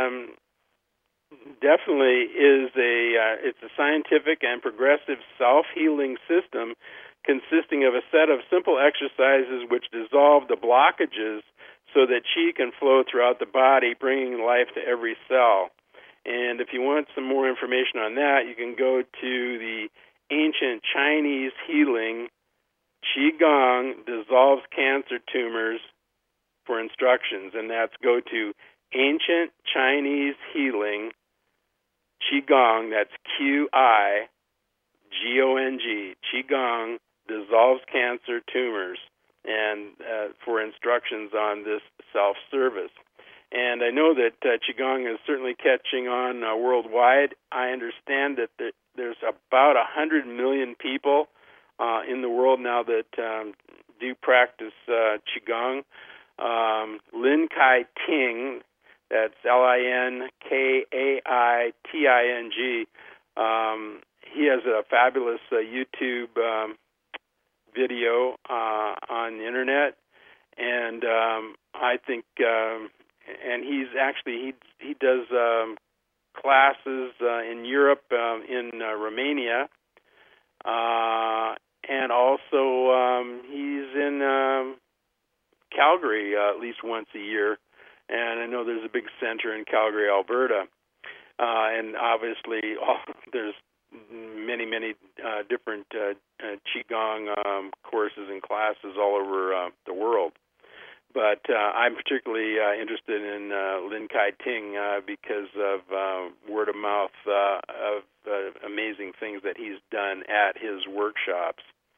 definitely is it's a scientific and progressive self-healing system consisting of a set of simple exercises which dissolve the blockages so that Qi can flow throughout the body, bringing life to every cell. And if you want some more information on that, you can go to the Ancient Chinese Healing Qigong Dissolves Cancer Tumors for instructions, and that's go to Ancient Chinese Healing Qigong, that's Qigong, Qigong Dissolves Cancer Tumors, and for instructions on this self-service. And I know that Qigong is certainly catching on worldwide. I understand that there's about 100 million people in the world now that do practice Qigong. Lin Kai Ting, that's Linkaiting, he has a fabulous YouTube video on the internet, and I think, and he's actually he does classes in Europe, in Romania. And also, he's in Calgary at least once a year, and I know there's a big center in Calgary, Alberta, and obviously there's many different Qigong courses and classes all over the world. But I'm particularly interested in Lin Kai-ting because of word of mouth of amazing things that he's done at his workshops.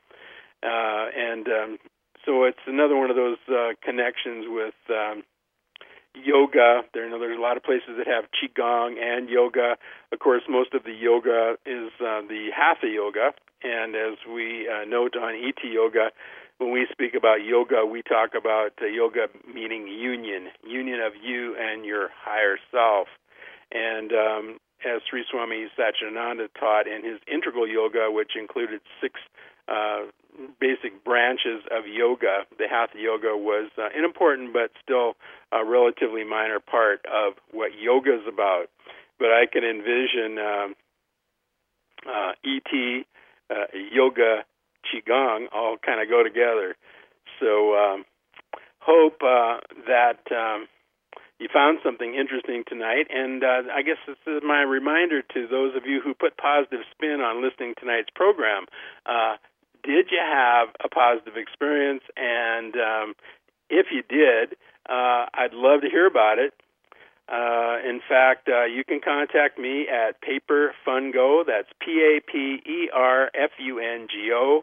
So it's another one of those connections with yoga. There's a lot of places that have Qigong and yoga. Of course, most of the yoga is the Hatha yoga. And as we note on ET Yoga, when we speak about yoga, we talk about yoga meaning union of you and your higher self. And as Sri Swami Satchidananda taught in his integral yoga, which included 6 basic branches of yoga, the Hatha yoga was an important but still a relatively minor part of what yoga is about. But I can envision ET, yoga, Qigong all kind of go together. So hope that you found something interesting tonight, and I guess this is my reminder to those of you who put positive spin on listening to tonight's program. Did you have a positive experience? And if you did, I'd love to hear about it. In fact, you can contact me at PaperFungo. That's PaperFungo,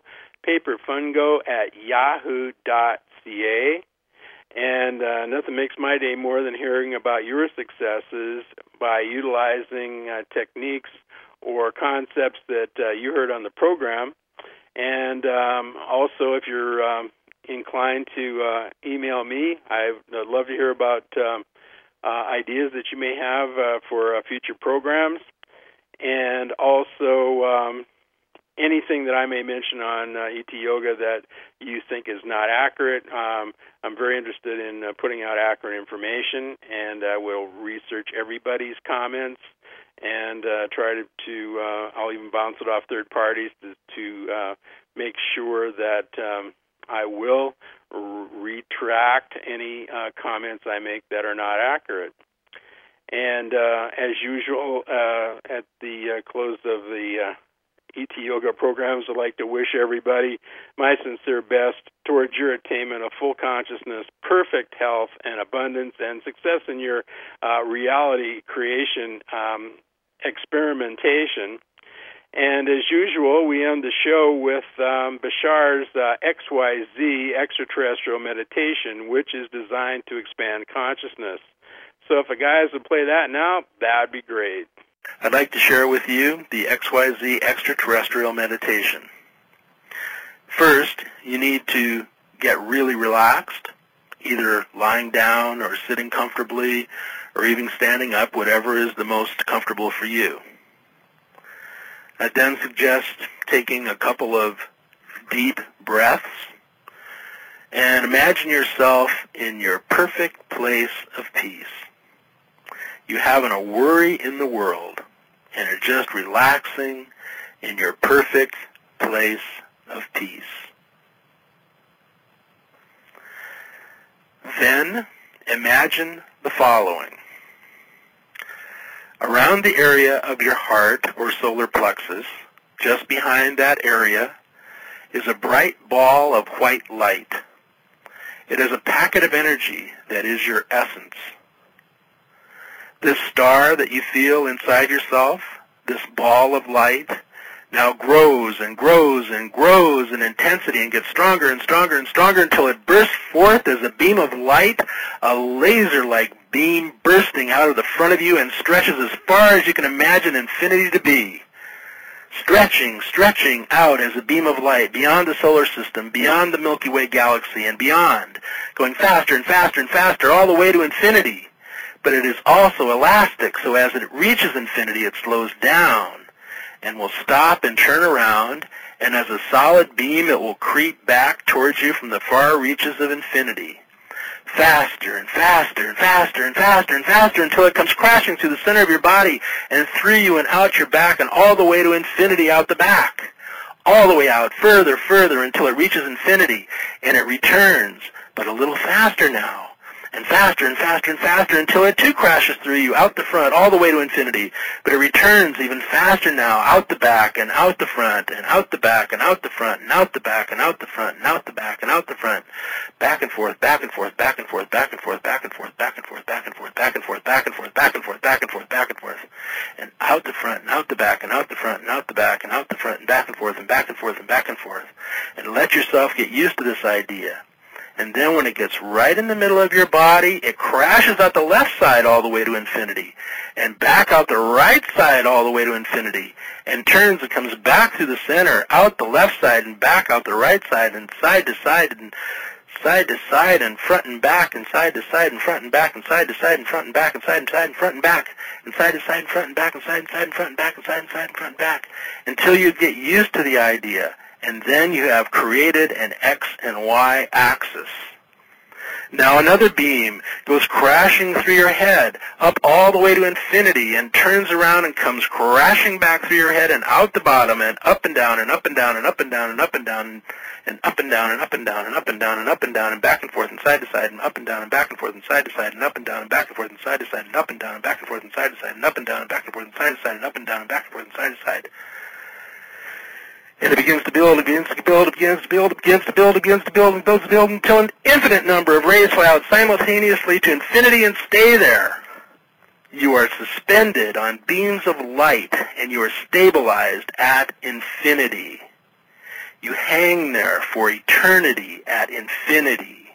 paperfungo@yahoo.ca. And nothing makes my day more than hearing about your successes by utilizing techniques or concepts that you heard on the program. And also, if you're inclined to email me, I'd love to hear about ideas that you may have for future programs. And also anything that I may mention on ET Yoga that you think is not accurate. I'm very interested in putting out accurate information, and I will research everybody's comments and try to I'll even bounce it off third parties to make sure that I will retract any comments I make that are not accurate. And as usual, at the close of the ET Yoga programs, I'd like to wish everybody my sincere best towards your attainment of full consciousness, perfect health and abundance, and success in your reality creation experimentation. And as usual, we end the show with Bashar's XYZ extraterrestrial meditation, which is designed to expand consciousness. So if a guys would play that now, that'd be great. I'd like to share with you the XYZ extraterrestrial meditation. First, you need to get really relaxed, either lying down or sitting comfortably or even standing up, whatever is the most comfortable for you. I then suggest taking a couple of deep breaths and imagine yourself in your perfect place of peace. You haven't a worry in the world and are just relaxing in your perfect place of peace. Then imagine the following. Around the area of your heart or solar plexus, just behind that area, is a bright ball of white light. It is a packet of energy that is your essence. This star that you feel inside yourself, this ball of light, now grows and grows and grows in intensity and gets stronger and stronger and stronger until it bursts forth as a beam of light, a laser-like beam bursting out of the front of you and stretches as far as you can imagine infinity to be. Stretching, stretching out as a beam of light beyond the solar system, beyond the Milky Way galaxy, and beyond, going faster and faster and faster all the way to infinity. But it is also elastic, so as it reaches infinity, it slows down and will stop and turn around, and as a solid beam, it will creep back towards you from the far reaches of infinity. Faster and faster and faster and faster and faster until it comes crashing through the center of your body and through you and out your back and all the way to infinity out the back. All the way out, further, further, until it reaches infinity, and it returns, but a little faster now. and faster and faster and faster until it too crashes through you out the front all the way to infinity. But it returns even faster now, out the back and out the front and out the back and out the front and out the back and out the front and out the back and out the front, back and forth, back and forth, back and forth, back and forth, back and forth, back and forth, back and forth, back and forth, back and forth, back and forth, back and forth, back and forth, and out the front and out the back and out the front and out the back and out the front and back and forth and back and forth and back and forth, and let yourself get used to this idea. And then when it gets right in the middle of your body, it crashes out the left side all the way to infinity, and back out the right side all the way to infinity, and turns and comes back through the center, out the left side and back out the right side, and side to side and front and back and side to side and front and back and side to side and front and back and side and side and front and back and side to side and front and back and side and side and front and back and side and side and front and back, until you get used to the idea. And then you have created an X and Y axis. Now another beam goes crashing through your head up all the way to infinity and turns around and comes crashing back through your head and out the bottom and up and down and up and down and up and down and up and down and up and down and up and down and up and down and up and down and back and forth and side to side and up and down and back and forth and side to side and up and down and back and forth and side to side and up and down and back and forth and side to side and up and down and back and forth and side to side and up and down and back and forth and side to side. And it begins to build, it begins to build, it begins to build, it begins to build, it begins to build, and builds to build until an infinite number of rays fly out simultaneously to infinity and stay there. You are suspended on beams of light, and you are stabilized at infinity. You hang there for eternity at infinity.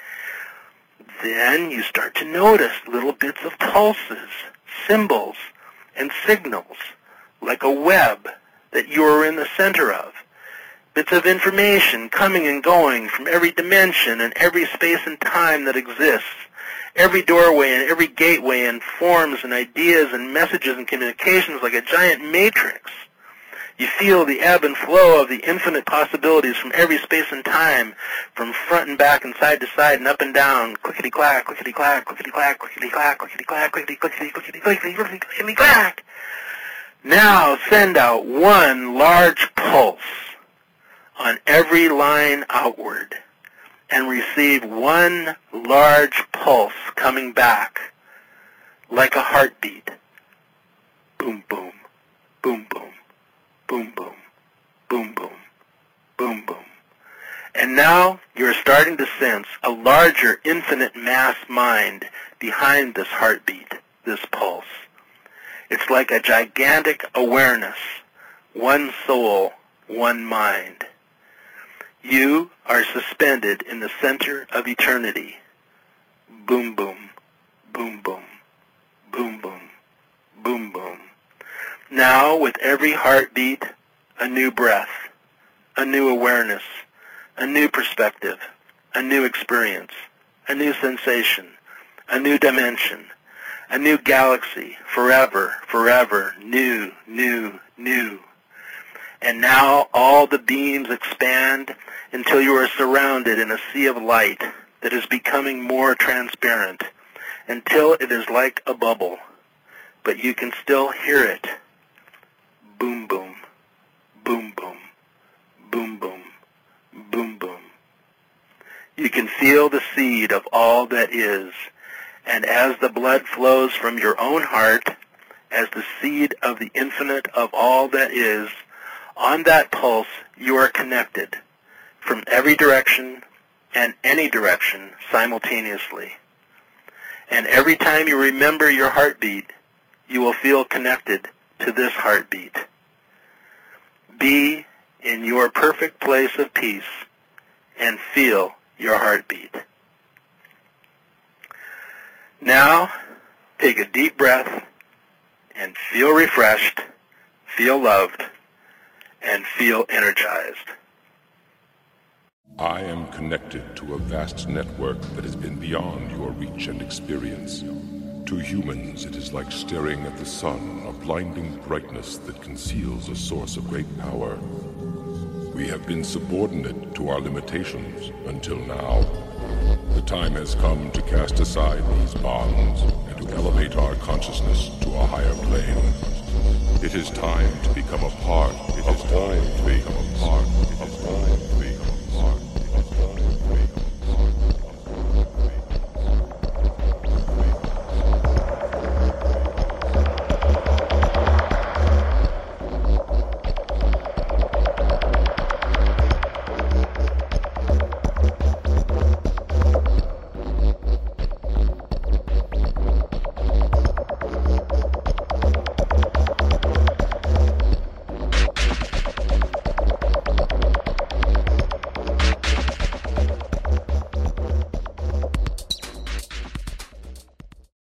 Then you start to notice little bits of pulses, symbols, and signals, like a web that you are in the center of. Bits of information coming and going from every dimension and every space and time that exists. Every doorway and every gateway and forms and ideas and messages and communications like a giant matrix. You feel the ebb and flow of the infinite possibilities from every space and time, from front and back and side to side and up and down, clickety-clack, clickety-clack, clickety-clack, clickety-clack, clickety-clack, clickety-clickety, clickety-clickety, clickety-clack. Now send out one large pulse on every line outward and receive one large pulse coming back like a heartbeat. Boom, boom, boom, boom, boom, boom, boom, boom, boom, boom. And now you're starting to sense a larger infinite mass mind behind this heartbeat, this pulse. It's like a gigantic awareness, one soul, one mind. You are suspended in the center of eternity. Boom, boom, boom, boom, boom, boom, boom, boom. Now, with every heartbeat, a new breath, a new awareness, a new perspective, a new experience, a new sensation, a new dimension, a new galaxy, forever, forever, new, new, new. And now all the beams expand until you are surrounded in a sea of light that is becoming more transparent, until it is like a bubble, but you can still hear it. Boom, boom, boom, boom, boom, boom, boom, boom. You can feel the seed of all that is, and as the blood flows from your own heart, as the seed of the infinite of all that is, on that pulse you are connected from every direction and any direction simultaneously. And every time you remember your heartbeat, you will feel connected to this heartbeat. Be in your perfect place of peace and feel your heartbeat. Now, take a deep breath and feel refreshed, feel loved, and feel energized. I am connected to a vast network that has been beyond your reach and experience. To humans, it is like staring at the sun, a blinding brightness that conceals a source of great power. We have been subordinate to our limitations until now. The time has come to cast aside these bonds and to elevate our consciousness to a higher plane. It is time to become a part of all